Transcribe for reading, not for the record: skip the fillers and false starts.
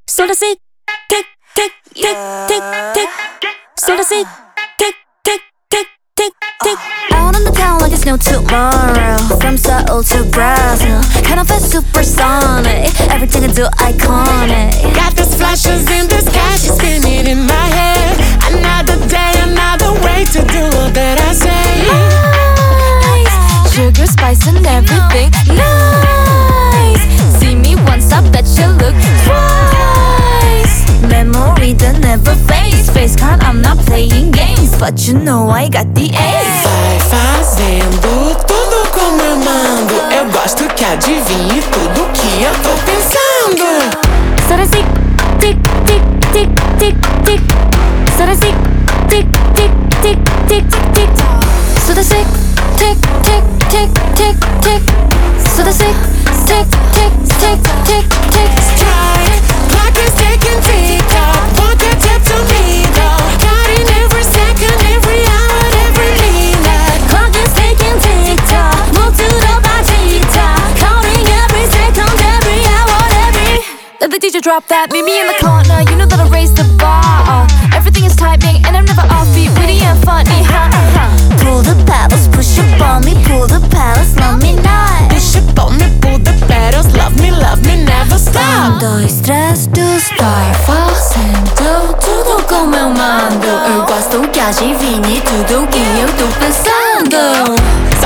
Solo assim, tic, tic, tic, tic, tic. Solo assim, tic, tic, tic, tic, tic. Out on the town like it's no tomorrow. From Seoul to Brazil, kind of a supersonic. Everything I do iconic. Got these flashes in the sky, she's spinning in my head. Another day, another way to do all that I say. Nice, sugar, spice and everything. Nice, see me once, I bet you look twice. Memory that never fades. Face card, I'm not playing games, but you know I got the ace. Vai fazendo tudo como eu mando. Eu gosto que adivinhe tudo que eu tô pensando. Sort of tick, tick, tick, tick, tick. Sort of tick, tick, tick, tick, tick. Sort of tick, tick, tick, tick, tick, tick. Sort of tick, tick, tick, tick, tick, tick. Try it, clock is ticking, tick-tock. Want your tip to me though. Counting every second, every hour, every minute. Clock is ticking, tick-tock. Move to the bar, tick-tock. Counting every second, every hour, every. Let the DJ drop that, meet me in the corner. You know that I raised the bar. Everything is timing and I'm never offbeat, witty and funny. Pull the pedals, push up on me. Pull the pedals, love me not. Push up on me, pull the pedals. Love me, never stop. 1, 2, 3 do start fazendo tudo como eu mando. Eu gosto que adivinhe tudo que eu tô pensando.